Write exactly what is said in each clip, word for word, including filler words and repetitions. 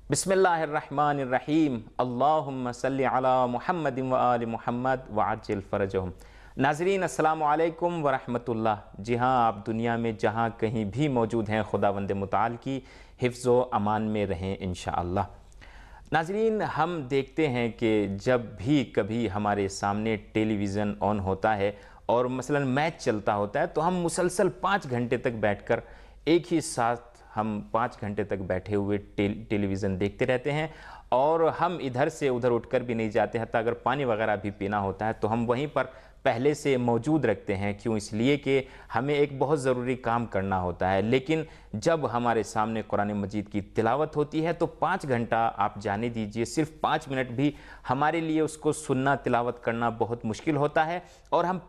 بسم اللہ الرحمن الرحیم، اللہم صلی علی محمد و آل محمد وعجل فرجہم۔ ناظرین السلام علیکم ورحمۃ اللہ۔ جی ہاں، آپ دنیا میں جہاں کہیں بھی موجود ہیں، خداوند متعال کی حفظ و امان میں رہیں انشاءاللہ۔ ناظرین، ہم دیکھتے ہیں کہ جب بھی کبھی ہمارے سامنے ٹیلی ویژن آن ہوتا ہے اور مثلا میچ چلتا ہوتا ہے تو ہم مسلسل پانچ گھنٹے تک بیٹھ کر ایک ہی ساتھ ہم پانچ گھنٹے تک بیٹھے ہوئے ٹیلی ویژن دیکھتے رہتے ہیں اور ہم ادھر سے ادھر اٹھ کر بھی نہیں جاتے، حتیٰ اگر پانی وغیرہ بھی پینا ہوتا ہے تو ہم وہیں پر پہلے سے موجود رکھتے ہیں۔ کیوں؟ اس لیے کہ ہمیں ایک بہت ضروری کام کرنا ہوتا ہے۔ لیکن جب ہمارے سامنے قرآن مجید کی تلاوت ہوتی ہے تو پانچ گھنٹہ آپ جانے دیجئے، صرف پانچ منٹ بھی ہمارے لیے اس کو سننا، تلاوت کرنا بہت مشکل ہوتا ہے، اور ہم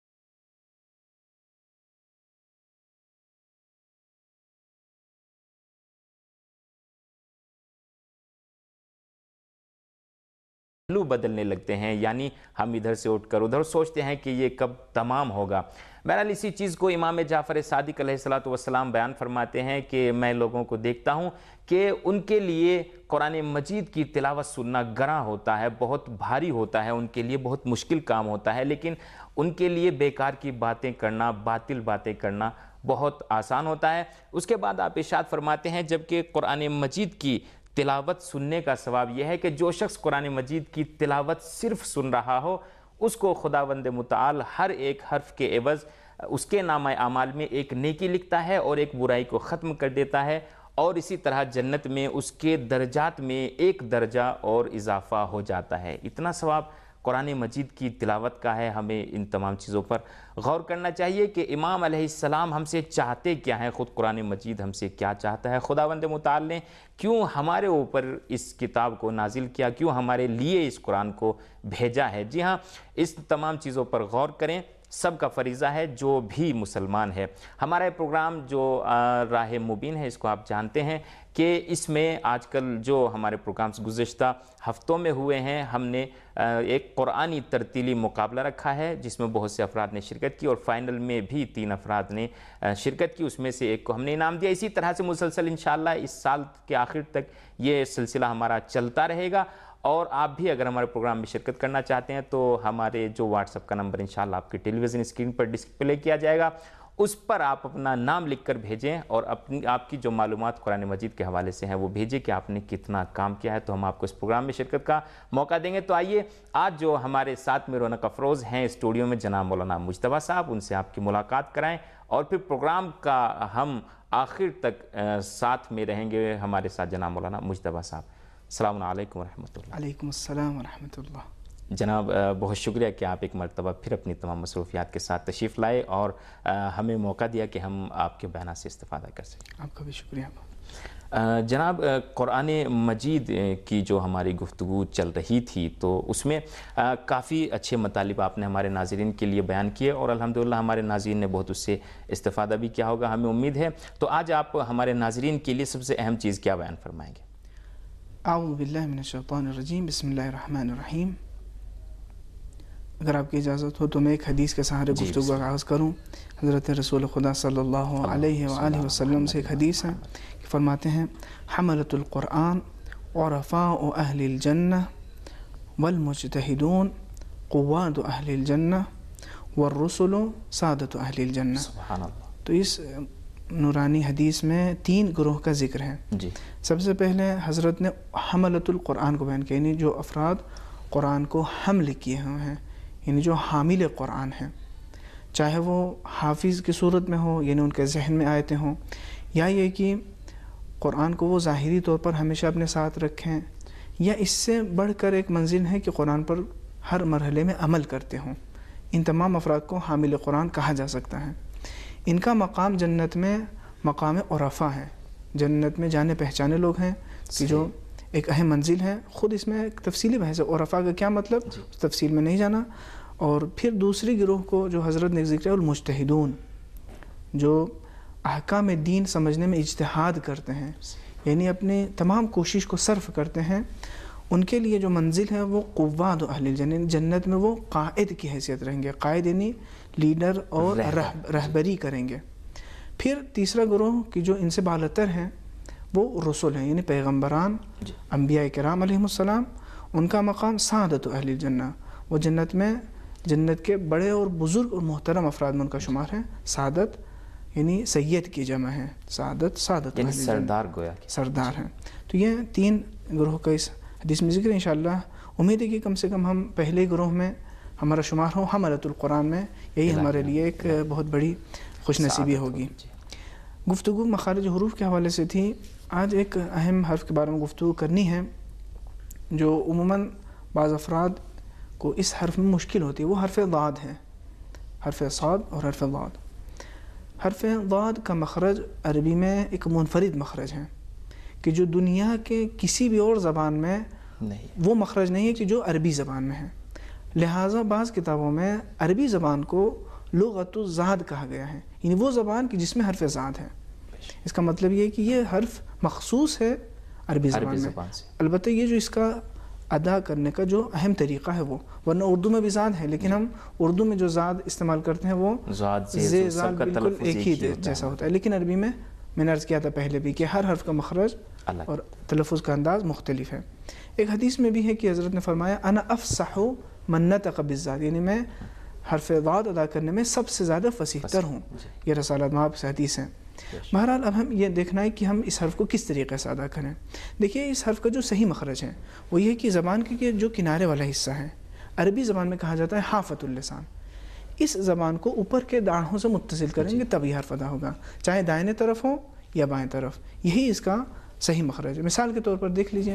پہلو بدلنے لگتے ہیں، یعنی ہم ادھر سے اٹھ کر ادھر سوچتے ہیں کہ یہ کب تمام ہوگا۔ بہرحال اسی چیز کو امام جعفر صادق علیہ السلام بیان فرماتے ہیں کہ میں لوگوں کو دیکھتا ہوں کہ ان کے لیے قرآن مجید کی تلاوت سننا گراں ہوتا ہے، بہت بھاری ہوتا ہے، ان کے لیے بہت مشکل کام ہوتا ہے، لیکن ان کے لیے بیکار کی باتیں کرنا، باطل باتیں کرنا بہت آسان ہوتا ہے۔ اس کے بعد آپ ارشاد فرماتے ہیں جبکہ قرآن مجید کی تلاوت سننے کا ثواب یہ ہے کہ جو شخص قرآن مجید کی تلاوت صرف سن رہا ہو، اس کو خداوند متعال ہر ایک حرف کے عوض اس کے نامہ اعمال میں ایک نیکی لکھتا ہے اور ایک برائی کو ختم کر دیتا ہے، اور اسی طرح جنت میں اس کے درجات میں ایک درجہ اور اضافہ ہو جاتا ہے۔ اتنا ثواب قرآن مجید کی تلاوت کا ہے۔ ہمیں ان تمام چیزوں پر غور کرنا چاہیے کہ امام علیہ السلام ہم سے چاہتے کیا ہیں، خود قرآن مجید ہم سے کیا چاہتا ہے، خداوند متعال نے کیوں ہمارے اوپر اس کتاب کو نازل کیا، کیوں ہمارے لیے اس قرآن کو بھیجا ہے۔ جی ہاں، اس تمام چیزوں پر غور کریں، سب کا فریضہ ہے جو بھی مسلمان ہے۔ ہمارا پروگرام جو راہ مبین ہے، اس کو آپ جانتے ہیں کہ اس میں آج کل جو ہمارے پروگرامز گزشتہ ہفتوں میں ہوئے ہیں، ہم نے ایک قرآنی ترتیلی مقابلہ رکھا ہے جس میں بہت سے افراد نے شرکت کی، اور فائنل میں بھی تین افراد نے شرکت کی، اس میں سے ایک کو ہم نے انعام دیا۔ اسی طرح سے مسلسل انشاءاللہ اس سال کے آخر تک یہ سلسلہ ہمارا چلتا رہے گا، اور آپ بھی اگر ہمارے پروگرام میں شرکت کرنا چاہتے ہیں تو ہمارے جو واٹس ایپ کا نمبر انشاءاللہ آپ کی ٹیلی ویژن اسکرین پر ڈسپلے کیا جائے گا، اس پر آپ اپنا نام لکھ کر بھیجیں اور اپنی آپ کی جو معلومات قرآن مجید کے حوالے سے ہیں وہ بھیجیں کہ آپ نے کتنا کام کیا ہے، تو ہم آپ کو اس پروگرام میں شرکت کا موقع دیں گے۔ تو آئیے آج جو ہمارے ساتھ میں رونق افروز ہیں اسٹوڈیو میں جناب مولانا مجتبیٰ صاحب، ان سے آپ کی ملاقات کرائیں، اور پھر پروگرام کا ہم آخر تک ساتھ میں رہیں گے ہمارے ساتھ جناب مولانا مجتبیٰ صاحب۔ السلام علیکم ورحمۃ اللہ۔ علیکم السلام ورحمۃ اللہ۔ جناب بہت شکریہ کہ آپ ایک مرتبہ پھر اپنی تمام مصروفیات کے ساتھ تشریف لائے اور ہمیں موقع دیا کہ ہم آپ کے بیانات سے استفادہ کر سکیں۔ آپ کا بھی شکریہ۔ جناب قرآن مجید کی جو ہماری گفتگو چل رہی تھی تو اس میں کافی اچھے مطالب آپ نے ہمارے ناظرین کے لیے بیان کیے، اور الحمدللہ ہمارے ناظرین نے بہت اس سے استفادہ بھی کیا ہوگا، ہمیں امید ہے۔ تو آج آپ ہمارے ناظرین کے لیے سب سے اہم چیز کیا بیان فرمائیں گے؟ اعوذ باللہ من الشیطان الرجیم، بسم اللہ الرحمن الرحیم۔ اگر آپ کی اجازت ہو تو میں ایک حدیث کے سہارے گفتگو کا آغاز کروں۔ حضرت رسول خدا صلی اللہ علیہ وآلہ وسلم سے ایک حدیث ہے کہ فرماتے ہیں حملۃ القرآن عرفاء اہل الجنہ والمجتہدون قواد اہل الجنہ والرسل سادۃ اہل الجنہ۔ سبحان اللہ۔ تو اس نورانی حدیث میں تین گروہ کا ذکر ہے۔ جی، سب سے پہلے حضرت نے حملۃ القرآن کو بیان کیا، یعنی جو افراد قرآن کو حمل کیے ہوئے ہیں، یعنی جو حامل قرآن ہیں، چاہے وہ حافظ کی صورت میں ہو، یعنی ان کے ذہن میں آیتیں ہوں، یا یہ کہ قرآن کو وہ ظاہری طور پر ہمیشہ اپنے ساتھ رکھیں، یا اس سے بڑھ کر ایک منزل ہے کہ قرآن پر ہر مرحلے میں عمل کرتے ہوں، ان تمام افراد کو حامل قرآن کہا جا سکتا ہے۔ ان کا مقام جنت میں مقام عرفا ہے، جنت میں جانے پہچانے لوگ ہیں کہ جو ایک اہم منزل ہے۔ خود اس میں ایک تفصیلی بحث ہے عرفا کا کیا مطلب، تفصیل میں نہیں جانا۔ اور پھر دوسری گروہ کو جو حضرت نے ذکر ہے المجتہدون، جو احکام دین سمجھنے میں اجتہاد کرتے ہیں، یعنی اپنی تمام کوشش کو صرف کرتے ہیں، ان کے لیے جو منزل ہے وہ قواد اہل الجنہ، جنت میں وہ قائد کی حیثیت رہیں گے، قائد یعنی لیڈر اور رہبری کریں گے۔ پھر تیسرا گروہ کہ جو ان سے بالاتر ہیں وہ رسول ہیں، یعنی پیغمبران، انبیاء کرام علیہم السلام، ان کا مقام سعادت اہل الجنہ، وہ جنت میں جنت کے بڑے اور بزرگ اور محترم افراد میں ان کا شمار ہے۔ سعادت یعنی سید کی جمع ہے، سعادت سعادت یعنی اہل الجنہ، سردار گویا کہ سردار ہیں۔ تو یہ تین گروہ کا اس حدیث میں ذکر ہے۔ انشاءاللہ امید ہے کہ کم سے کم ہم پہلے گروہ میں ہمارا شمار ہو، حملۃ القرآن میں، یہی ہمارے لیے ایک بہت بڑی خوش نصیبی ہوگی۔ گفتگو مخارج حروف کے حوالے سے تھی۔ آج ایک اہم حرف کے بارے میں گفتگو کرنی ہے جو عموماً بعض افراد کو اس حرف میں مشکل ہوتی ہے، وہ حرف ضاد ہے، حرف صاد اور حرف ضاد۔ حرف ضاد کا مخرج عربی میں ایک منفرد مخرج ہے کہ جو دنیا کے کسی بھی اور زبان میں نہیں، وہ مخرج نہیں ہے کہ جو عربی زبان میں ہے۔ لہٰذا بعض کتابوں میں عربی زبان کو لغت الزاد کہا گیا ہے، یعنی وہ زبان کی جس میں حرف زاد ہے۔ اس کا مطلب یہ ہے کہ یہ حرف مخصوص ہے عربی زبان میں، البتہ یہ جو اس کا ادا کرنے کا جو اہم طریقہ ہے وہ، ورنہ اردو میں بھی زاد ہے، لیکن ہم اردو میں جو زاد استعمال کرتے ہیں وہ زے زاد بالکل ایک ہی جیسا ہوتا ہے، لیکن عربی میں میں نے عرض کیا تھا پہلے بھی کہ ہر حرف کا مخرج اور تلفظ کا انداز مختلف ہے۔ ایک حدیث میں بھی ہے کہ حضرت نے فرمایا انا افصح من نطق بالزاد، یعنی میں حرف ضاد ادا کرنے میں سب سے زیادہ فصیح تر ہوں، یہ رسالت مآب سے حدیث ہے۔ بہرحال اب ہم یہ دیکھنا ہے کہ ہم اس حرف کو کس طریقے سے ادا کریں۔ دیکھیے اس حرف کا جو صحیح مخرج ہے وہ یہ کہ زبان کے جو کنارے والا حصہ ہے، عربی زبان میں کہا جاتا ہے حافۃ اللسان، اس زبان کو اوپر کے داڑھوں سے متصل کریں گے تب یہ حرف ادا ہوگا، چاہے دائیں طرف ہو یا بائیں طرف، یہی اس کا صحیح مخرج ہے۔ مثال کے طور پر دیکھ لیجئے،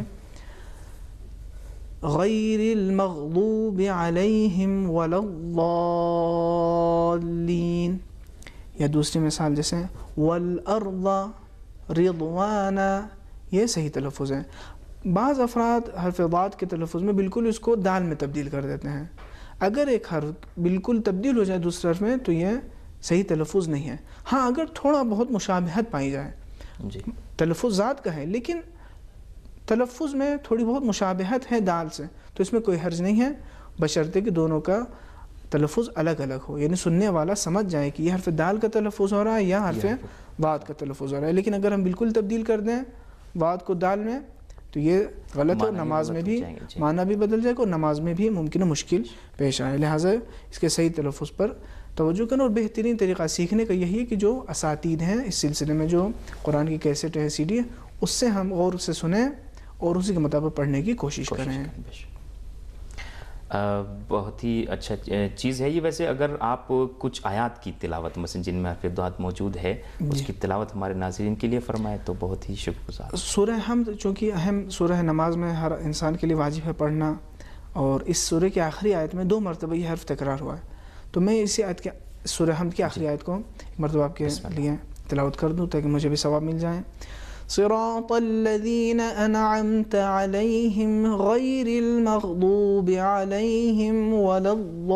غیر المغضوب علیہم ولا الضالین، یا دوسری مثال جیسے والارض رضوانا، یہ صحیح تلفظ ہے۔ بعض افراد حرف ضاد کے تلفظ میں بالکل اس کو دال میں تبدیل کر دیتے ہیں، اگر ایک حرف بالکل تبدیل ہو جائے دوسرے حرف میں تو یہ صحیح تلفظ نہیں ہے۔ ہاں اگر تھوڑا بہت مشابہت پائی جائے، جی تلفظ ذات کا ہے لیکن تلفظ میں تھوڑی بہت مشابہت ہے دال سے، تو اس میں کوئی حرج نہیں ہے، بشرطے کہ دونوں کا تلفظ الگ الگ ہو، یعنی سننے والا سمجھ جائے کہ یہ حرف دال کا تلفظ ہو رہا ہے یا حرف واد کا تلفظ ہو رہا ہے۔ لیکن اگر ہم بالکل تبدیل کر دیں واد کو دال میں تو یہ غلط ہے، نماز میں بھی معنی بھی بدل جائے گا اور نماز میں بھی ممکن ہے مشکل پیش آئے، لہٰذا اس کے صحیح تلفظ پر توجہ کرنا۔ اور بہترین طریقہ سیکھنے کا یہی ہے کہ جو اساتید ہیں اس سلسلے میں، جو قرآن کی کیسٹ ہے، سی ڈی ہے، اس سے ہم غور سے سنیں اور اسی کے مطابق پڑھنے کی کوشش کریں۔ بہت ہی اچھا چیز ہے یہ۔ ویسے اگر آپ کچھ آیات کی تلاوت مثلا جن میں حرف ضاد موجود ہے اس کی تلاوت ہمارے ناظرین کے لیے فرمائے تو بہت ہی شکر گزار۔ سورہ حمد چونکہ اہم سورہ نماز میں ہر انسان کے لیے واجب ہے پڑھنا، اور اس سورہ کی آخری آیت میں دو مرتبہ یہ حرف تکرار ہوا ہے، تو میں اسی آیت کے سورہ حمد کی آخری آیت کو ایک مرتبہ آپ کے لیے تلاوت کر دوں تاکہ مجھے بھی ثواب مل جائے۔ صراط الذین انعمت علیہم غیر المغضوب علیہم ولا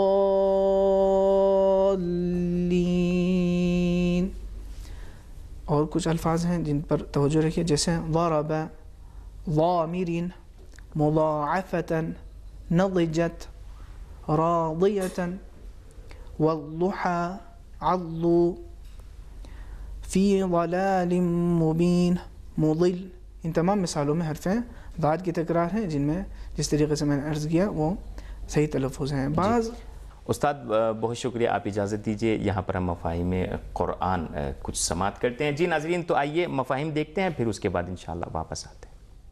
الضالین۔ اور کچھ الفاظ ہیں جن پر توجہ رکھیے، جیسے ضرب، ضامر، مضاعفۃ، نضجت، راضیۃ، والضحى، عضوا، فی ضلال مبین، مضل۔ ان تمام مثالوں میں حرف ضاد کی تکرار ہیں جن میں جس طریقے سے میں نے عرض کیا وہ صحیح تلفظ ہیں۔ بعض استاد بہت شکریہ، آپ اجازت دیجئے یہاں پر ہم مفاہیم قرآن کچھ سماعت کرتے ہیں۔ جی ناظرین تو آئیے مفاہیم دیکھتے ہیں، پھر اس کے بعد انشاءاللہ واپس آتے ہیں۔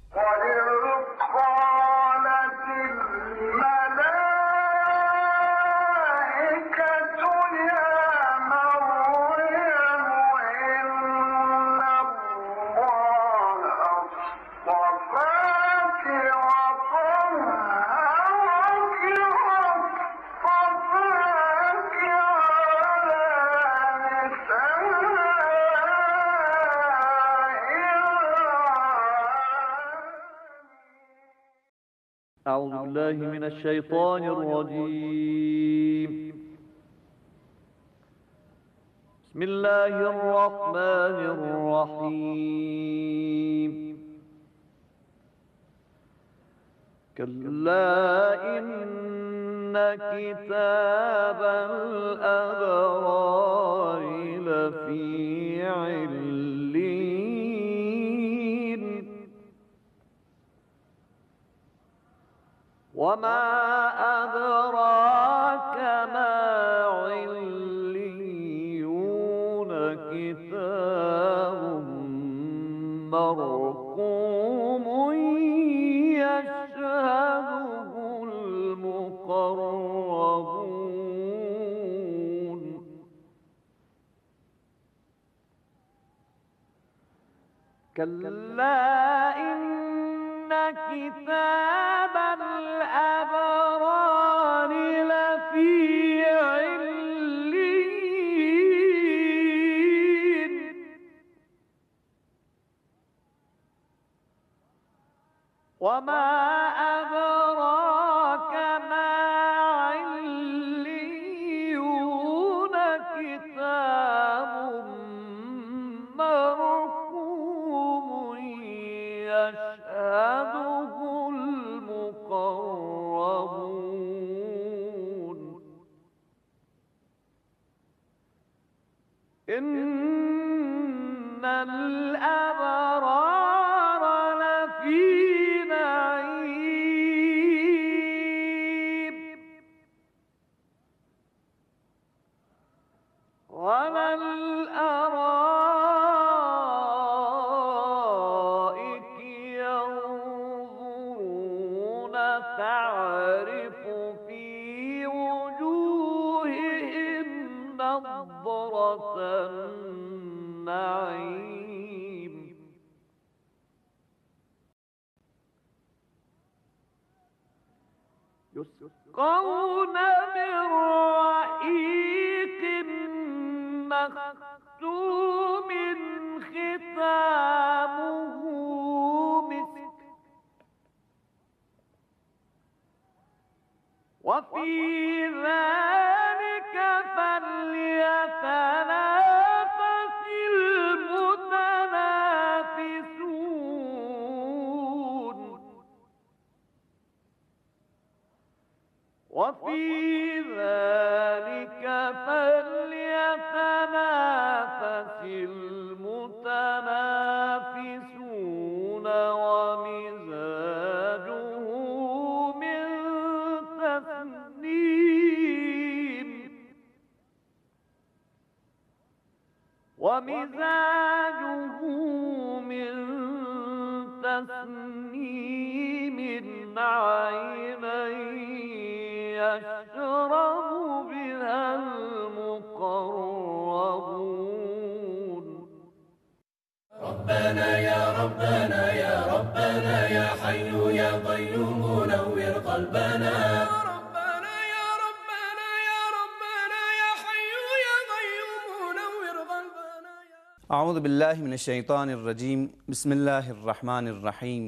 أعوذ بالله من الشيطان الرجيم. بسم الله الرحمن الرحيم. كلا إن كتاب الأبرار لفي علين وما أدراك ما عليون كتاب مرقوم يشهده المقربون كلا إن كتاب الأبرار لفي عليين وما أدراك ما عليون كتاب مرقوم يشهده المقربون إن الأبرار لفي نعيم وعلى الأرائك ينظرون تعرف في وجوههم نضرة النعيم يسقون من رحيق مختوم ختامه مسك وفي ذلك فليتنافس المتنافسون وفي ذلك فليتنافس المتنافسون ومزاجه من تسنيم ومزاجه من تسنيم عينا يشرب بها المقربون ربنا يا ربنا يا ربنا يا حي يا قيوم نور قلبنا ربنا يا ربنا يا ربنا يا حي يا قيوم نور قلبنا. أعوذ بالله من الشيطان الرجيم. بسم الله الرحمن الرحيم.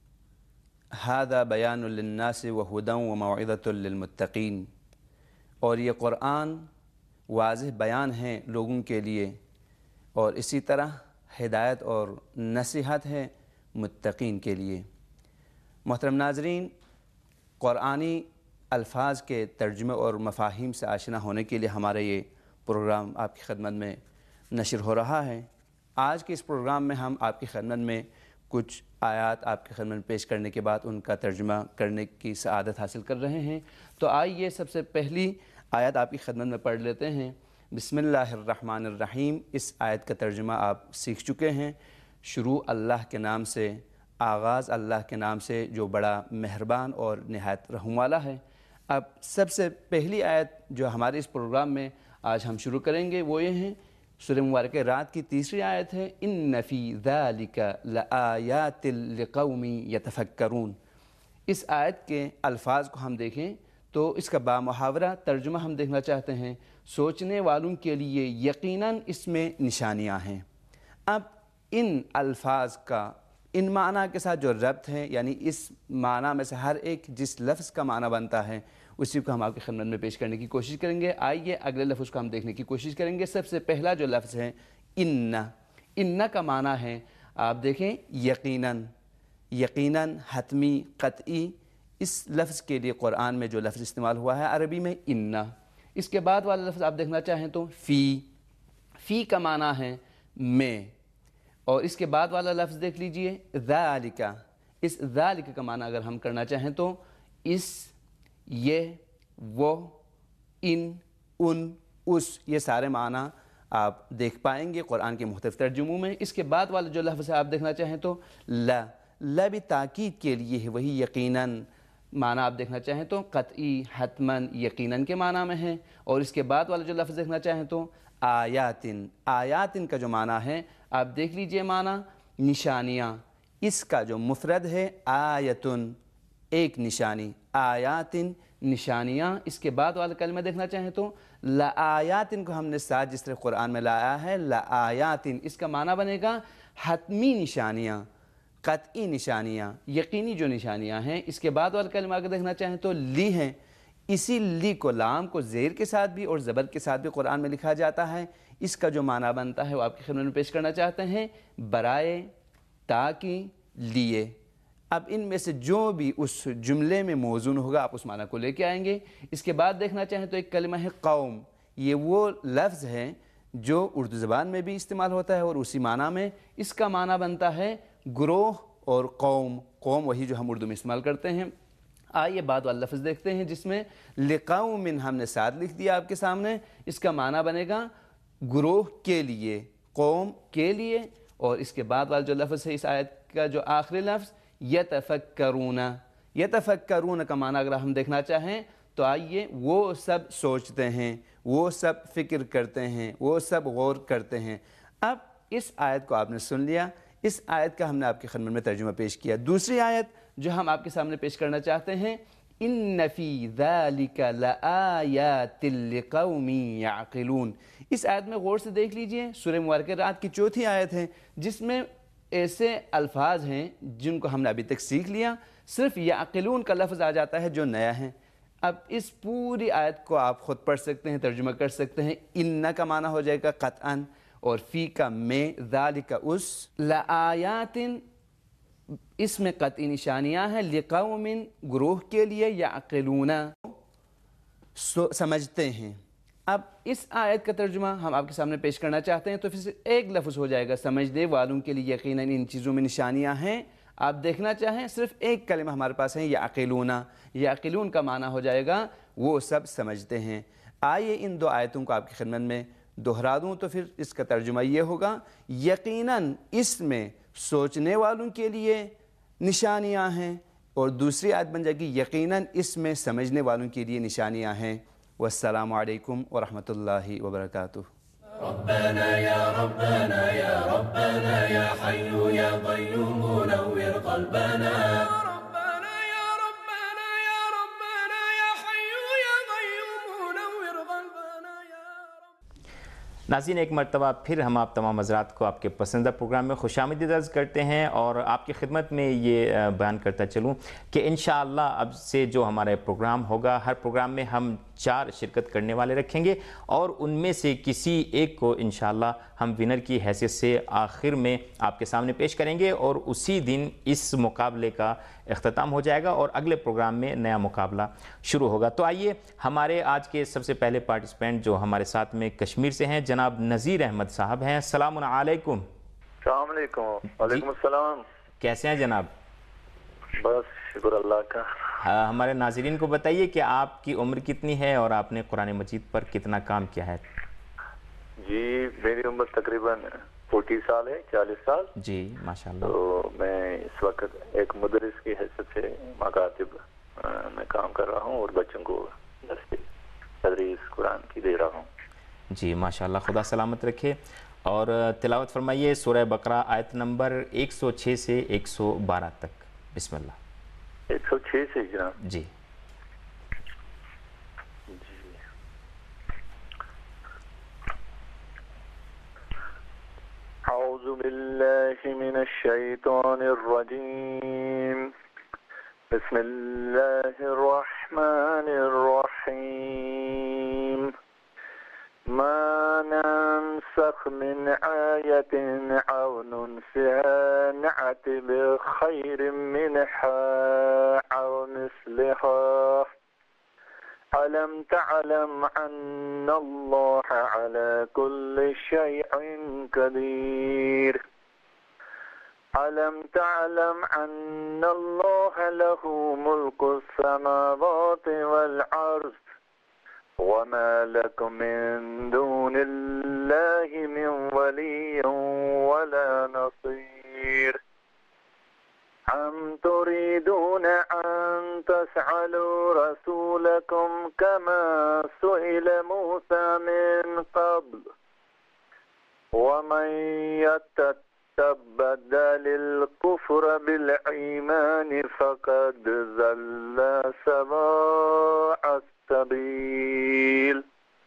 هذا बयान लिन्नास व हुदन व मौइज़तुल लिलमुत्तक़ीन। और ये क़ुरआन वाज़ेह बयान है लोगों के लिए और इसी तरह हिदायत और नसीहत है मुत्तक़ीन के लिए। मोहतरम नाज़रीन, क़ुरआनी अल्फाज के तर्जुमे और मफ़ाहीम से आशना होने के लिए हमारा ये प्रोग्राम आपकी खिदमत में नशर हो रहा है। आज के इस प्रोग्राम में हम आपकी खिदमत में कुछ आयात आपकी खिदमत में पेश करने के बाद उनका तर्जुमा करने की सआदत हासिल कर रहे हैं। तो आइए सबसे पहली आयत आपकी खिदमत में पढ़ लेते हैं। बिस्मिल्लाहिर्रहमानिर्रहीम। इस आयत का तर्जुमा आप सीख चुके हैं। शुरू अल्लाह के नाम से, आगाज़ अल्लाह के नाम से जो बड़ा मेहरबान और निहायत रहम वाला है। अब सबसे पहली आयत जो हमारे इस प्रोग्राम में आज हम शुरू करेंगे वो ये हैं, सूरह मुबारक रात की तीसरी आयत है, इन्न फ़ी ज़ालिका लआयातिल लिक़ौमिन यतफ़क्करून। इस आयत के अल्फाज को हम देखें तो इसका बामुहावरा तर्जुमा हम देखना चाहते हैं, सोचने वालों के लिए यकीनन इसमें निशानियां हैं। अब इन अल्फाज का इन माना के साथ जो रब्त है, यानी इस माना में से हर एक जिस लफ्ज़ का माना बनता है उसी को हम आपकी खिदमत में पेश करने की कोशिश करेंगे। आइए अगले लफ्ज़ को हम देखने की कोशिश करेंगे। सबसे पहला जो लफ्ज़ है इन्ना। इन्ना का माना है, आप देखें, यकीनन, यकीनन, हतमी, क़तई। इस लफ्ज़ के लिए क़ुरआन में जो लफ्ज़ इस्तेमाल हुआ है अरबी में इन्ना। इसके बाद वाला लफ्ज़ आप देखना चाहें तो फ़ी। फ़ी का माना है में, और इसके बाद वाला लफ्ज़ देख लीजिए ज़ालिका। इस ज़ालिका का माना अगर हम करना चाहें तो इस یہ، وہ، ان، ان، اس، یہ سارے معنی آپ دیکھ پائیں گے قرآن کے مختلف ترجموں میں۔ اس کے بعد والا جو لفظ ہے آپ دیکھنا چاہیں تو لا، لا بھی تاکید کے لیے ہے، وہی یقیناً معنی آپ دیکھنا چاہیں تو قطعی، حتماً، یقیناً کے معنی میں ہے۔ اور اس کے بعد والا جو لفظ دیکھنا چاہیں تو آیاتن، آیاتن کا جو معنی ہے آپ دیکھ لیجئے معنی نشانیاں، اس کا جو مفرد ہے آیتن، ایک نشانی، آیاتن، نشانیاں۔ اس کے بعد والا کلمہ دیکھنا چاہیں تو لآیاتن کو ہم نے ساتھ جس طرح قرآن میں لایا ہے لآیاتن، اس کا معنی بنے گا حتمی نشانیاں، قطعی نشانیاں، یقینی جو نشانیاں ہیں۔ اس کے بعد والا کلمہ اگر دیکھنا چاہیں تو لی ہیں، اسی لی کو لام کو زیر کے ساتھ بھی اور زبر کے ساتھ بھی قرآن میں لکھا جاتا ہے۔ اس کا جو معنی بنتا ہے وہ آپ کی خدمت میں پیش کرنا چاہتے ہیں، برائے، تاکہ، لیے۔ اب ان میں سے جو بھی اس جملے میں موزون ہوگا آپ اس معنی کو لے کے آئیں گے۔ اس کے بعد دیکھنا چاہیں تو ایک کلمہ ہے قوم، یہ وہ لفظ ہے جو اردو زبان میں بھی استعمال ہوتا ہے اور اسی معنی میں اس کا معنی بنتا ہے گروہ اور قوم، قوم وہی جو ہم اردو میں استعمال کرتے ہیں۔ آئیے بعد والا لفظ دیکھتے ہیں جس میں لقوم ہم نے ساتھ لکھ دیا آپ کے سامنے، اس کا معنی بنے گا گروہ کے لیے، قوم کے لیے۔ اور اس کے بعد والا جو لفظ ہے اس آیت کا جو آخری لفظ یتفکرون، یتفکرون کا معنی اگر ہم دیکھنا چاہیں تو آئیے وہ سب سوچتے ہیں، وہ سب فکر کرتے ہیں، وہ سب غور کرتے ہیں۔ اب اس آیت کو آپ نے سن لیا، اس آیت کا ہم نے آپ کی خدمت میں ترجمہ پیش کیا۔ دوسری آیت جو ہم آپ کے سامنے پیش کرنا چاہتے ہیں، ان فی ذالک لآیات لقوم یعقلون، اس آیت میں غور سے دیکھ لیجئے، سورہ مبارکہ رات کی چوتھی آیت ہے جس میں ایسے الفاظ ہیں جن کو ہم نے ابھی تک سیکھ لیا، صرف یعقلون کا لفظ آ جاتا ہے جو نیا ہے۔ اب اس پوری آیت کو آپ خود پڑھ سکتے ہیں، ترجمہ کر سکتے ہیں۔ ان کا معنی ہو جائے گا قطعاً، اور فی کا میں، ذالک اس، لآیات اس میں قطعی نشانیاں ہیں، لقوم گروہ کے لیے، یعقلون سمجھتے ہیں۔ اب اس آیت کا ترجمہ ہم آپ کے سامنے پیش کرنا چاہتے ہیں تو پھر سے ایک لفظ ہو جائے گا، سمجھنے والوں کے لیے یقیناً ان چیزوں میں نشانیاں ہیں۔ آپ دیکھنا چاہیں صرف ایک کلمہ ہمارے پاس ہے، یعقلون، یعقلون کا معنی ہو جائے گا وہ سب سمجھتے ہیں۔ آئیے ان دو آیتوں کو آپ کی خدمت میں دہرا دوں تو پھر اس کا ترجمہ یہ ہوگا، یقیناً اس میں سوچنے والوں کے لیے نشانیاں ہیں، اور دوسری آیت بن جائے گی یقیناً اس میں سمجھنے والوں کے لیے نشانیاں ہیں۔ والسلام علیکم ورحمۃ اللہ وبرکاتہ۔ ربنا يا ربنا يا ربنا يا حي يا قيوم نور قلبنا ربنا يا ربنا يا ربنا يا حي يا قيوم نور قلبنا يا رب۔ ناظرین، ایک مرتبہ پھر ہم آپ تمام حضرات کو آپ کے پسندیدہ پروگرام میں خوش آمدید عرض کرتے ہیں، اور آپ کی خدمت میں یہ بیان کرتا چلوں کہ انشاءاللہ اب سے جو ہمارا پروگرام ہوگا، ہر پروگرام میں ہم چار شرکت کرنے والے رکھیں گے، اور ان میں سے کسی ایک کو انشاءاللہ ہم ونر کی حیثیت سے آخر میں آپ کے سامنے پیش کریں گے، اور اسی دن اس مقابلے کا اختتام ہو جائے گا اور اگلے پروگرام میں نیا مقابلہ شروع ہوگا۔ تو آئیے ہمارے آج کے سب سے پہلے پارٹیسپینٹ جو ہمارے ساتھ میں کشمیر سے ہیں، جناب نذیر احمد صاحب ہیں۔ السلام علیکم۔ السلام علیکم۔ وعلیکم السلام۔ کیسے ہیں جناب؟ بس شکر اللہ کا۔ ہمارے ناظرین کو بتائیے کہ آپ کی عمر کتنی ہے اور آپ نے قرآن مجید پر کتنا کام کیا ہے؟ جی میری عمر تقریباً فورٹی سال ہے، چالیس سال۔ جی ماشاءاللہ۔ تو میں اس وقت ایک مدرس کی حیثیت سے مکاتب میں کام کر رہا ہوں اور بچوں کو درس تدریس قرآن کی دے رہا ہوں۔ جی ماشاءاللہ، خدا سلامت رکھے۔ اور تلاوت فرمائیے سورہ بقرہ آیت نمبر ایک سو چھ سے ایک سو بارہ تک، بسم اللہ۔ ایک سو چھ سے جناب؟ جی جی اعوذ باللہ من الشیطان الرجیم، بسم اللہ الرحمن الرحیم، ما ننسخ من آیت او ننسها نأت بخیر منها او مثلها ألم تعلم أن الله على كل شيء قدير ألم تعلم أن الله له ملك السماوات والأرض وما لكم من دون الله من ولي ولا نصير أم تريدون أن تسألوا رسولكم كما سئل موسى من قبل ومن يتبدل الكفر بالإيمان فقد ضل سواء السبيل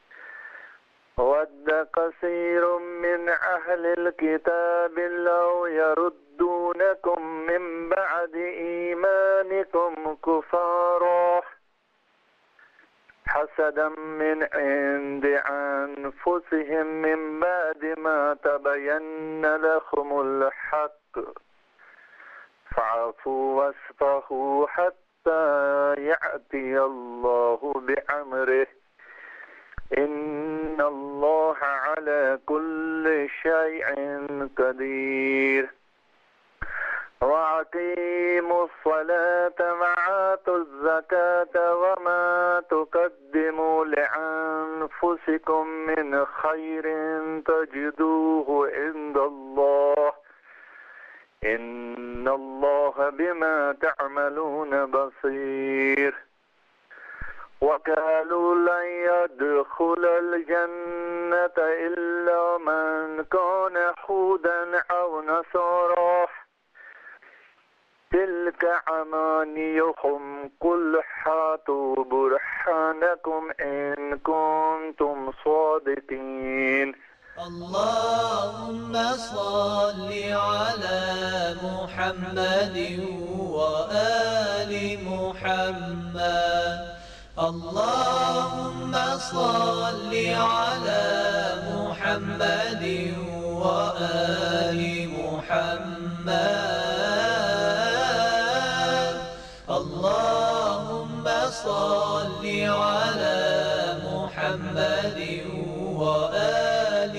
ود كثير من أهل الكتاب لو يردونكم من بعد إيمانكم كفارا حسدا من عند أنفسهم من بعد ما تبين لهم الحق فاعفوا واصفحوا حتى يأتي الله بأمره إن الله على كل شيء قدير وأقيموا الصلاة وآتوا الزكاة وما تقدموا لأنفسكم من خير تجدوه عند الله إن الله بما تعملون بصير وقالوا لن يدخل الجنة إلا من كان هودا أو نصارى تلك أمانيهم قل هاتوا برهانكم إن كنتم صادقين اللهم صل على محمد وآل محمد اللهم صل على محمد وآل محمد اللهم صل على محمد وآل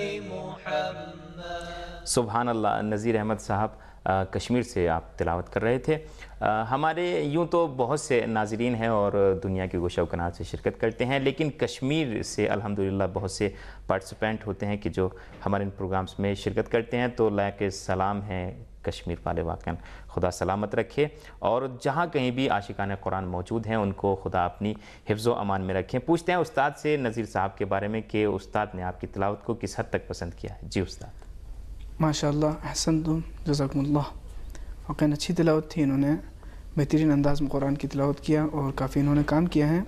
محمد سبحان اللہ. نذیر احمد صاحب کشمیر سے آپ تلاوت کر رہے تھے. ہمارے یوں تو بہت سے ناظرین ہیں اور دنیا کے گوشہ و کنار سے شرکت کرتے ہیں، لیکن کشمیر سے الحمدللہ بہت سے پارٹیسپینٹ ہوتے ہیں کہ جو ہمارے ان پروگرامز میں شرکت کرتے ہیں. تو لائق سلام ہیں کشمیر والے، واقعا خدا سلامت رکھے، اور جہاں کہیں بھی عاشقان قرآن موجود ہیں ان کو خدا اپنی حفظ و امان میں رکھیں. پوچھتے ہیں استاد سے نذیر صاحب کے بارے میں کہ استاد نے آپ کی تلاوت کو کس حد تک پسند کیا ہے. جی استاد. ماشاء اللہ، احسنتم، جزاکم اللہ. واقعاً اچھی تلاوت تھی، انہوں نے بہترین انداز میں قرآن کی تلاوت کیا اور کافی انہوں نے کام کیا ہے.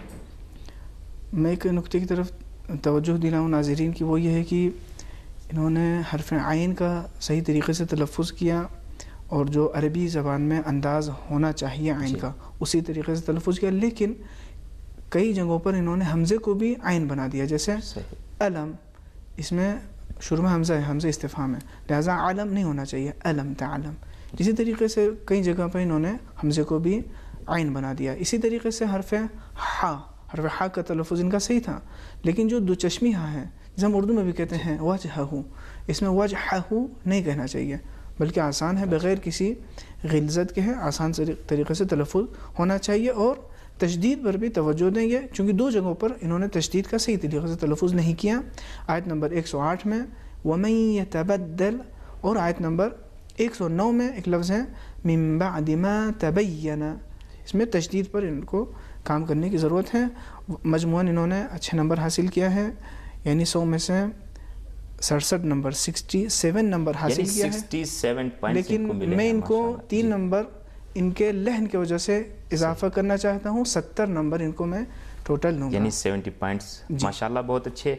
میں ایک نکتے کی طرف توجہ دلاؤں ناظرین کی، وہ یہ ہے کہ انہوں نے حرف عین کا صحیح طریقے سے تلفظ کیا اور جو عربی زبان میں انداز ہونا چاہیے عین کا اسی طریقے سے تلفظ کیا، لیکن کئی جگہوں پر انہوں نے حمزے کو بھی عین بنا دیا. جیسے علم، اس میں شروع میں حمزہ ہے، حمزہ استفہام ہے، لہذا علم نہیں ہونا چاہیے، علم تعلم. اسی طریقے سے کئی جگہ پر انہوں نے حمزے کو بھی عین بنا دیا. اسی طریقے سے حرف ہا، حرف ہا کا تلفظ ان کا صحیح تھا، لیکن جو دو چشمی ہا ہے جسے ہم اردو میں بھی کہتے ہیں وجہہ، اس میں وجہہ نہیں کہنا چاہیے، بلکہ آسان ہے، بغیر کسی غلظت کے ہے، آسان طریقے سے تلفظ ہونا چاہیے. اور تشدید پر بھی توجہ دیں گے، چونکہ دو جگہوں پر انہوں نے تشدید کا صحیح طریقے سے تلفظ نہیں کیا. آیت نمبر ایک سو آٹھ میں وَمَن يَتَبَدَّلْ، اور آیت نمبر ایک سو نو میں ایک لفظ ہے مِن بَعْدِ مَا تَبَيَّنَ، اس میں تشدید پر ان کو کام کرنے کی ضرورت ہے. مجموعاً انہوں نے اچھے نمبر حاصل کیا ہے، یعنی سو میں سے سڑسٹھ نمبر، سکسٹی سیون نمبر حاصل کیا ہے. لیکن میں ان کو تین نمبر ان کے لحن کی وجہ سے اضافہ کرنا چاہتا ہوں، ستر نمبر ان کو میں ٹوٹل دوں گا، یعنی سیونٹی پوائنٹس. ماشاءاللہ بہت اچھے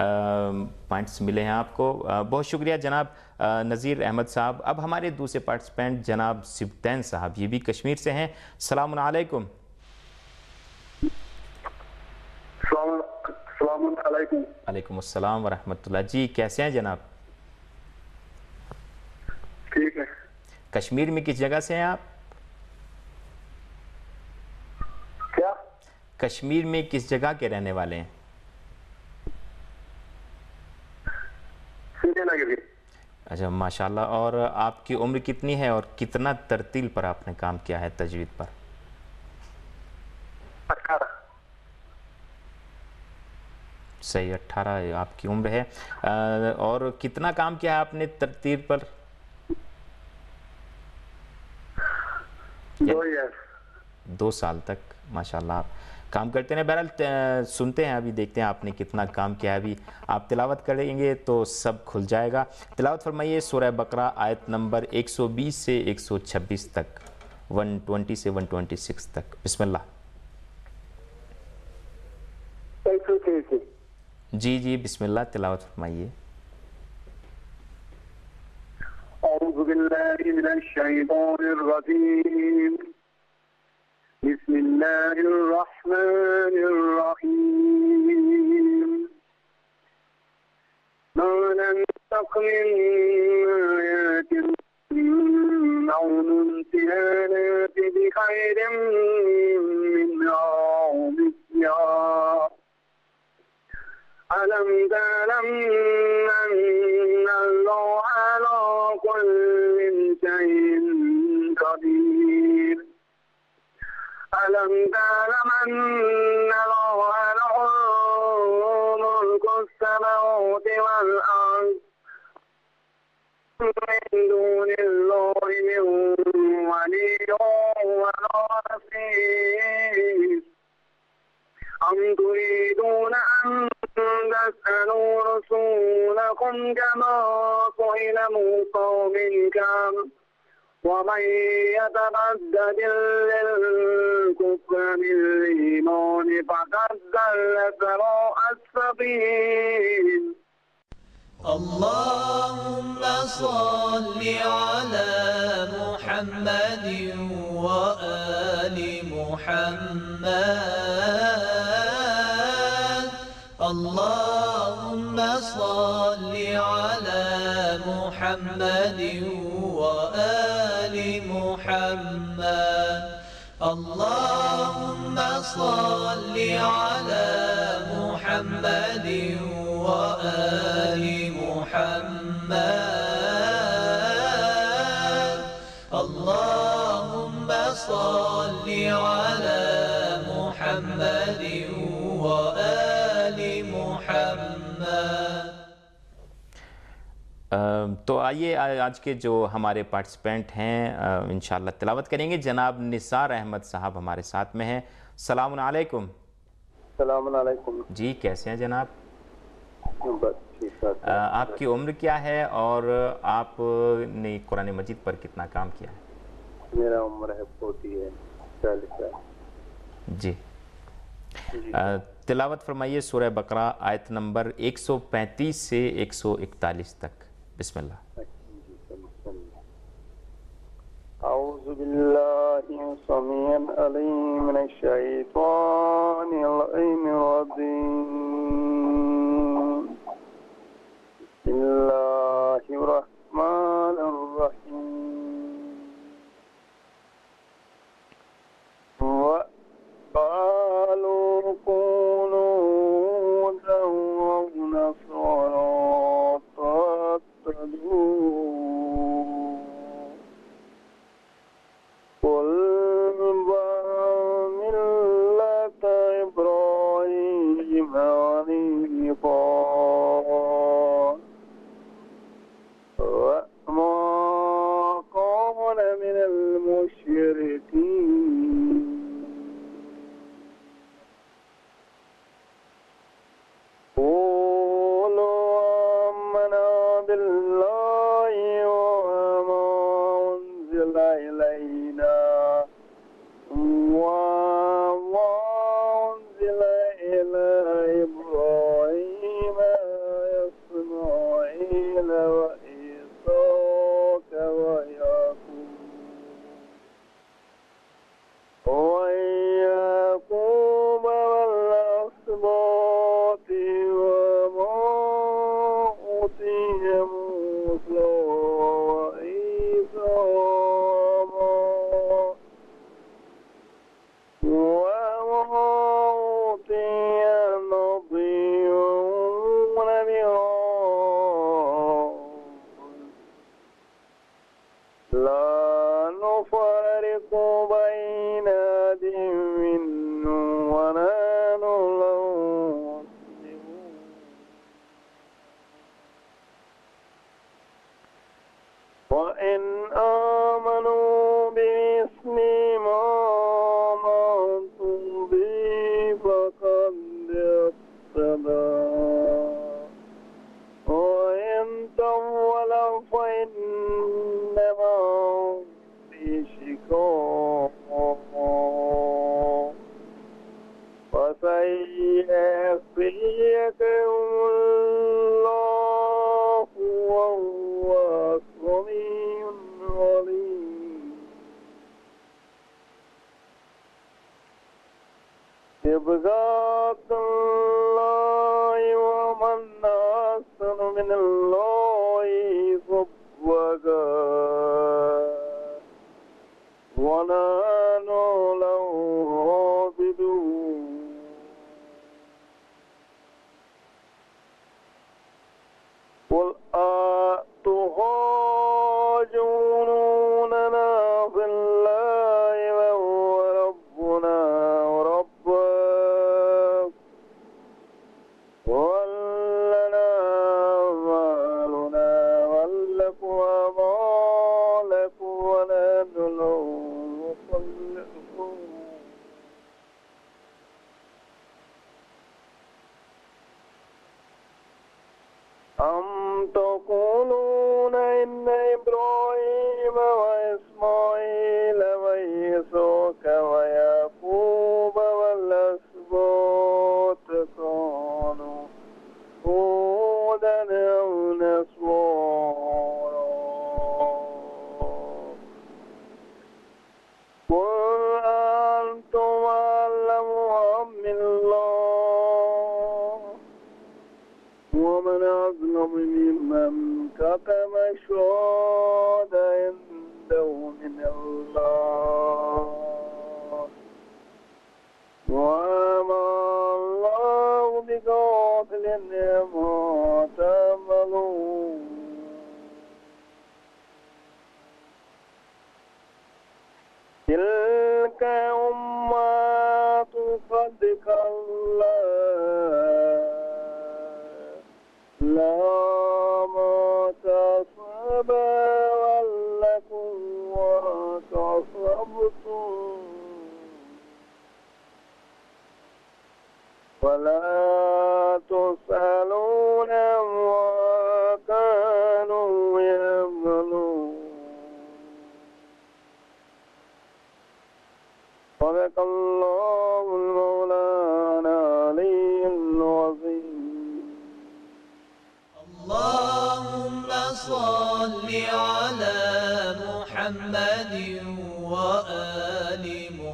پوائنٹس ملے ہیں آپ کو. بہت شکریہ جناب نذیر احمد صاحب. اب ہمارے دوسرے پارٹیسپینٹ جناب سبطین صاحب، یہ بھی کشمیر سے ہیں. السلام علیکم. السلام علیکم. وعلیکم السلام ورحمۃ اللہ. جی کیسے ہیں جناب؟ ٹھیک ہے. کشمیر میں کس جگہ سے ہیں آپ؟ کیا؟ کشمیر میں کس جگہ کے رہنے والے ہیں؟ अच्छा, माशाल्लाह। और आपकी उम्र कितनी है और कितना तरतील पर आपने काम किया है, तजवीद पर? अठारह। सही, अट्ठारह आपकी उम्र है। अ, और कितना काम किया है आपने तरतीब पर? दो ईयर। दो साल तक माशाल्लाह आप काम करते हैं। बहरहाल त- सुनते हैं, अभी देखते हैं आपने कितना काम किया है। अभी आप तिलावत करेंगे तो सब खुल जाएगा। तिलावत फरमाइए सूरह बकरा आयत नंबर एक सौ बीस से एक सौ छब्बीस तक, एक सौ बीस से एक सौ छब्बीस तक। बिस्मिल्लाह। एक सौ तीस। जी जी बिस्मिल्लाह, तिलावत फरमाइए। أعوذ بالله من الشيطان الرجيم بسم الله الرحمن الرحيم ما ننسخ من آيات أو ننسها نأت بخير منها أو مثلها ألم تعلم أن الله على كل شيء قدير ألم تعلم أن الله له ملك السماوات والأرض من دون الله من ولي ولا نصير أم تريدون أن تسألوا رسولكم كما سئل موسى من قبل ومن يتبدل الكفر بالإيمان فقد ضل سواء السبيل. اللهم صل على محمد وآل محمد. اللهم صل على محمد وآل محمد. اللهم صل على محمد وآل محمد. اللهم صل على محمد وآل محمد. तो आइए आज के जो हमारे पार्टिसिपेंट हैं इंशाल्लाह तिलावत करेंगे। जनाब निसार अहमद साहब हमारे साथ में हैं। सलाम अलैकुम। सलाम अलैकुम। जी कैसे हैं जनाब? बस ठीक है। आपकी उम्र क्या है और आपने कुरान मजीद पर कितना काम किया है? मेरा उम्र है फोर्टी है, चालीस साल। जी, जी। तिलावत फरमाइए सूरह बकरा आयत नंबर एक सौ पैंतीस से एक सौ इकतालीस तक। बिस्मिल्लाह। अऊज़ु बिल्लाहि समीअल अलीम मिनश शैतानिर रजीम। बिस्मिल्लाहिर रहमानिर रहीम। وقالوا كونوا هودا أو نصارى تهتدوا قل بل ملة إبراهيم حنيفا وما كان من المشركين. قولوا آمنا بالله وما أنزل إلينا وما أنزل إلى إبراهيم وإسماعيل وإسحاق ويعقوب ويعقوب والأسباط وما أوتي موسى وعيسى وما لا نفارق بين أحد منهم ونحن له مسلمون وإن آمنوا بمثل ما آمنتم به فقد اهتدوا وإن تولوا فإنما هم في شقاق وسيكفيكهم الله وهو السميع العليم صبغة الله ومن أحسن من الله صبغة ونحن له عابدون قل أتحاجوننا في الله وهو ربنا وربكم ولنا أعمالنا ولكم أعمالكم ونحن له مخلصون أم تقولون إن إبراهيم وإسماعيل وإسحاق ويعقوب والأسباط كانوا هودا أو نصارى قل أنتم أعلم أم الله ومن أظلم ممن كتم شهادة عنده من الله وما الله بغافل عما تعملون تلك أمة قد خلت لها ما كسب ولكم ما كسبتم ولا تسألون عما كانوا يعملون صدق الله المولانا العلي العظيم اللهم صل على محمد وآل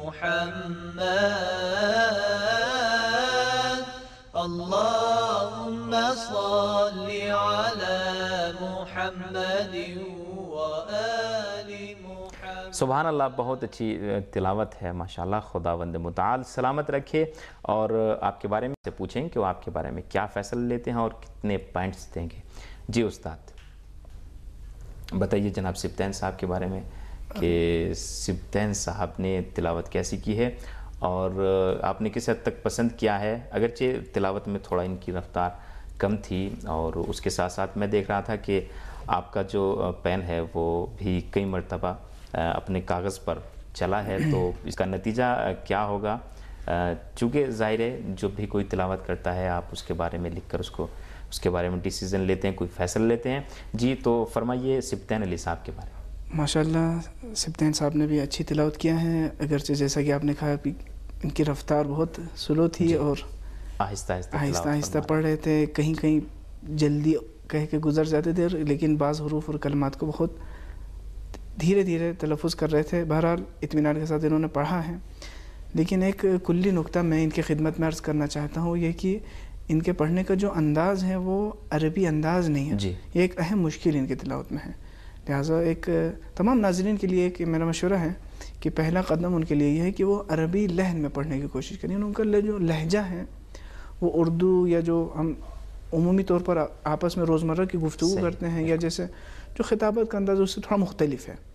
محمد اللهم صل على محمد وآل محمد सुबहान अल्लाह, बहुत अच्छी तिलावत है माशाल्लाह। खुदावंद मुताल सलामत रखे। और आपके बारे में से पूछें कि वो आपके बारे में क्या फ़ैसला लेते हैं और कितने पॉइंट्स देंगे। जी उस्ताद बताइए जनाब सिब्तैन साहब के बारे में कि सिब्तैन साहब ने तिलावत कैसी की है और आपने किस हद तक पसंद किया है। अगरचे तिलावत में थोड़ा इनकी रफ्तार कम थी और उसके साथ साथ मैं देख रहा था कि आपका जो पेन है वो भी कई मरतबा अपने कागज़ पर चला है, तो इसका नतीजा क्या होगा। चूँकि ज़ाहिर है जब भी कोई तिलावत करता है आप उसके बारे में लिख कर उसको उसके बारे में डिसीज़न लेते हैं, कोई फ़ैसला लेते हैं। जी तो फरमाइए सिब्तैन अली साहब के बारे में। माशाल्लाह सिब्तैन साहब ने भी अच्छी तिलावत किया है, अगरचे जैसा कि आपने कहा कि इनकी रफ्तार बहुत स्लो थी और आहिस्ता आहिस्ता आहिस्ता आहिस्ता पढ़ रहे थे, कहीं कहीं जल्दी कह के गुजर जाते थे, लेकिन बाज़ हरूफ और कलमात को बहुत धीरे धीरे तलफ़ुज़ कर रहे थे। बहरहाल इत्मीनान के साथ इन्होंने पढ़ा है। लेकिन एक कुल्ली नुक्ता मैं इनकी खिदमत में अर्ज़ करना चाहता हूँ, ये कि इनके पढ़ने का जो अंदाज़ है वो अरबी अंदाज़ नहीं है। ये एक अहम मुश्किल इनकी तिलावत में है। लिहाजा एक तमाम नाज़रीन के लिए एक मेरा मशवरा है कि पहला कदम उनके लिए ये है कि वो अरबी लहन में पढ़ने की कोशिश करें। उनका जो लहजा है वो उर्दू या जो हम उमूमी तौर पर आपस में रोज़मर्रा की गुफ्तगू करते हैं या जैसे जो खिताबत का अंदाज़ उससे थोड़ा मुख्तलिफ है।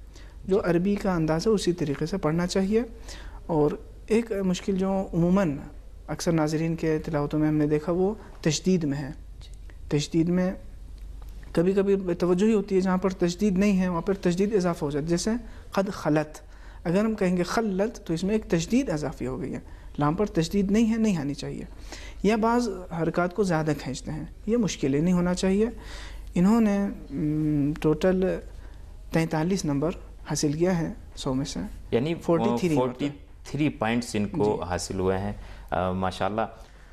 جو عربی کا انداز ہے اسی طریقے سے پڑھنا چاہیے. اور ایک مشکل جو عموماً اکثر ناظرین کے تلاوتوں میں ہم نے دیکھا وہ تشدید میں ہے. تشدید میں کبھی کبھی توجہ ہی ہوتی ہے جہاں پر تشدید نہیں ہے وہاں پر تشدید اضافہ ہو جاتا ہے. جیسے قد خلت، اگر ہم کہیں گے خلت تو اس میں ایک تشدید اضافی ہو گئی ہے. لام پر تشدید نہیں ہے، نہیں آنی چاہیے. یا بعض حرکات کو زیادہ کھینچتے ہیں، یہ مشکلیں نہیں ہونا چاہیے. انہوں نے ٹوٹل تینتالیس نمبر حاصل کیا ہے سو میں سے، یعنی forty three forty three points ان کو حاصل ہوئے ہیں. ماشاء اللہ،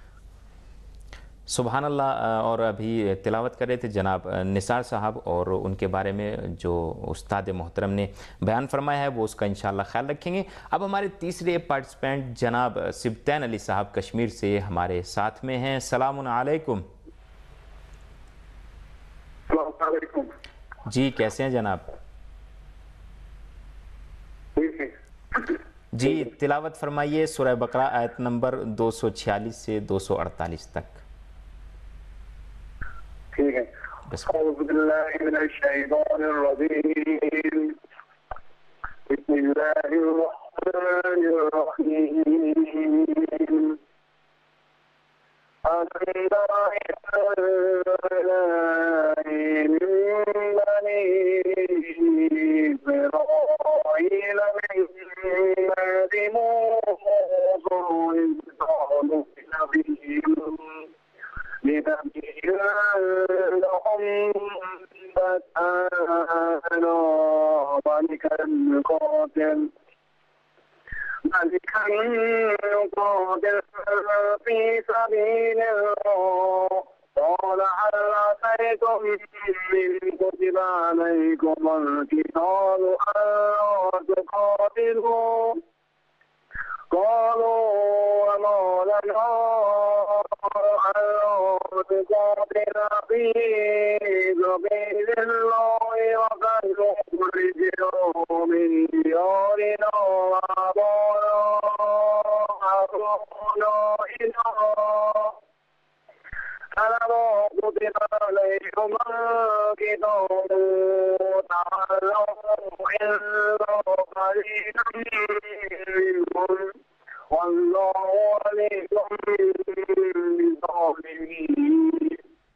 سبحان اللہ. اور ابھی تلاوت کر رہے تھے جناب نثار صاحب، اور ان کے بارے میں جو استاد محترم نے بیان فرمایا ہے وہ اس کا انشاءاللہ خیال رکھیں گے. اب ہمارے تیسرے پارٹیسپینٹ جناب سبطین علی صاحب کشمیر سے ہمارے ساتھ میں ہیں. السلام علیکم. السلام علیکم. جی کیسے ہیں جناب؟ جی تلاوت فرمائیے سورہ بقرہ آیت نمبر دو سو چھیالیس سے دو سو اڑتالیس تک. ٹھیک ہے. اعوذ باللہ من الشیطان الرجیم، بسم اللہ الرحمن الرحیم. في سبيل الله قال هل عسيتم إن كتب عليكم القتال ألا تقاتلوا قالوا وما لنا ألا تقاتل في سبيل الله وقد أخرجنا من ديارنا ألا كتب عليكم القتال تعلموا إلا قليلا منكم والله عليم بالظالمين.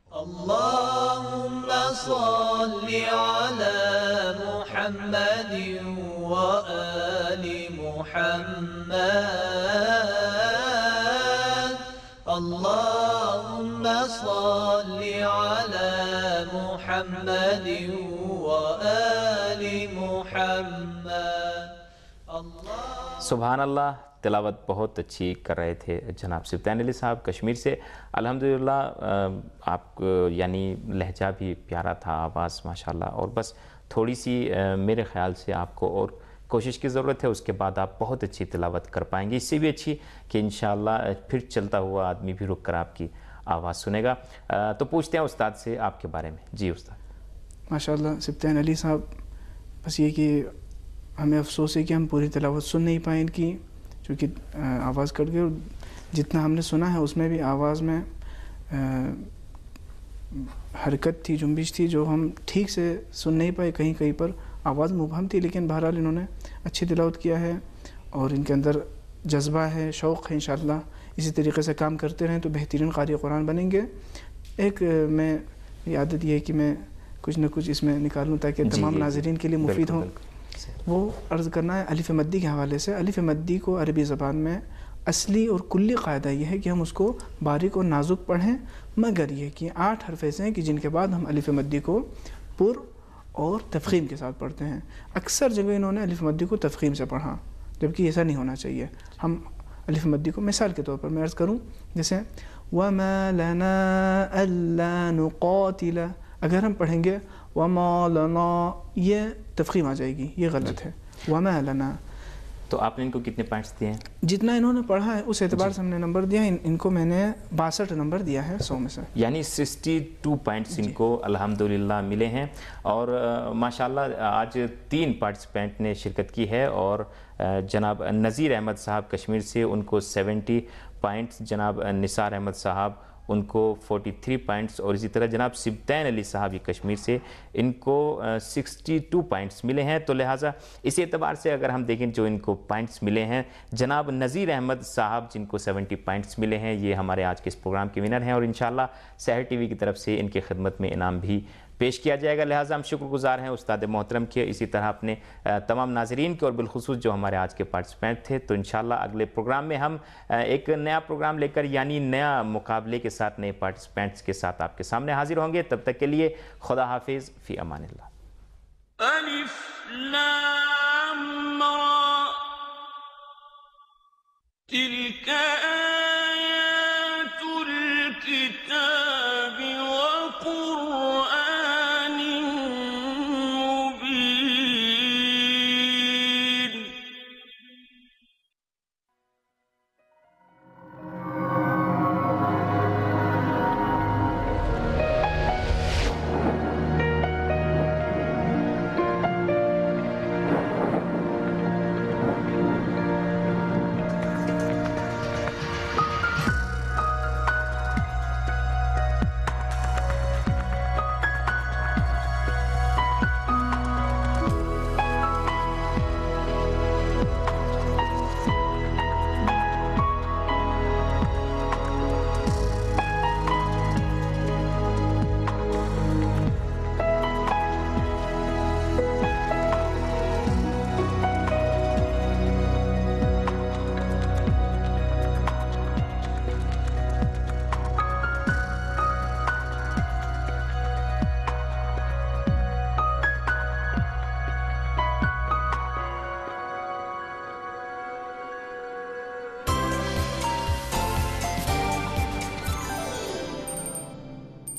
اللهم صل على محمد وآل محمد. اللهم صل على محمد وآل محمد. سبحان اللہ. تلاوت بہت اچھی کر رہے تھے جناب سبطین علی صاحب کشمیر سے. الحمدللہ آپ کو یعنی لہجہ بھی پیارا تھا، آواز ماشاءاللہ. اور بس تھوڑی سی میرے خیال سے آپ کو اور کوشش کی ضرورت ہے، اس کے بعد آپ بہت اچھی تلاوت کر پائیں گے، اس سے بھی اچھی کہ انشاءاللہ پھر چلتا ہوا آدمی بھی رک کر آپ کی آواز سنے گا. تو پوچھتے ہیں استاد سے آپ کے بارے میں. جی استاد. ماشاءاللہ سبطین علی صاحب، بس یہ کہ ہمیں افسوس ہے کہ ہم پوری تلاوت سن نہیں پائیں ان کی، چونکہ آواز کٹ گئی. اور جتنا ہم نے سنا ہے اس میں بھی آواز میں حرکت تھی، جنبش تھی جو ہم ٹھیک سے سن نہیں پائے. کہیں کہیں پر آواز مبہم تھی، لیکن بہرحال انہوں نے اچھی تلاوت کیا ہے اور ان کے اندر جذبہ ہے، شوق ہے. انشاءاللہ اسی طریقے سے کام کرتے رہیں تو بہترین قاری قرآن بنیں گے. ایک میں عادت یہ ہے کہ میں کچھ نہ کچھ اس میں نکالوں تاکہ تمام ناظرین کے لیے مفید ہوں. وہ عرض کرنا ہے الف مدی کے حوالے سے. الف مدی کو عربی زبان میں اصلی اور کلی قاعدہ یہ ہے کہ ہم اس کو باریک اور نازک پڑھیں، مگر یہ کہ آٹھ حرف ایسے ہیں کہ جن کے بعد ہم الف مدی کو پر اور تفخیم کے ساتھ پڑھتے ہیں. اکثر جگہ انہوں نے الف مدی کو تفخیم سے پڑھا، جبکہ ایسا نہیں ہونا چاہیے. ہم الف مدی کو مثال کے طور پر میں عرض کروں، جیسے وَمَا لَنَا أَلَّا نُقَاتِلَ، اگر ہم پڑھیں گے وَمَا لَنَا یہ تفخیم آ جائے گی، یہ غلط ہے. وَمَا لَنَا. تو آپ نے ان کو کتنے پوائنٹس دیے ہیں؟ جتنا انہوں نے پڑھا ہے اس اعتبار سے ہم نے نمبر دیا. ان, ان کو میں نے باسٹھ نمبر دیا ہے سو میں سے، یعنی سکسٹی ٹو پوائنٹس ان کو الحمدللہ ملے ہیں. اور ماشاءاللہ آج تین پارٹیسپینٹ نے شرکت کی ہے، اور جناب نذیر احمد صاحب کشمیر سے ان کو سیونٹی پوائنٹس، جناب نثار احمد صاحب ان کو فورٹی تھری پوائنٹس، اور اسی طرح جناب سبطین علی صاحب کشمیر سے ان کو سکسٹی ٹو پوائنٹس ملے ہیں. تو لہٰذا اسی اعتبار سے اگر ہم دیکھیں جو ان کو پوائنٹس ملے ہیں، جناب نذیر احمد صاحب جن کو سیونٹی پوائنٹس ملے ہیں، یہ ہمارے آج کے اس پروگرام کے ونر ہیں، اور انشاءاللہ سحر ٹی وی کی طرف سے ان کی خدمت میں انعام بھی پیش کیا جائے گا. لہٰذا ہم شکر گزار ہیں استاد محترم کے، اسی طرح اپنے تمام ناظرین کے، اور بالخصوص جو ہمارے آج کے پارٹیسپینٹ تھے. تو انشاءاللہ اگلے پروگرام میں ہم ایک نیا پروگرام لے کر، یعنی نیا مقابلے کے ساتھ، نئے پارٹیسپینٹس کے ساتھ آپ کے سامنے حاضر ہوں گے. تب تک کے لیے خدا حافظ، فی امان اللہ. الف لام را تلك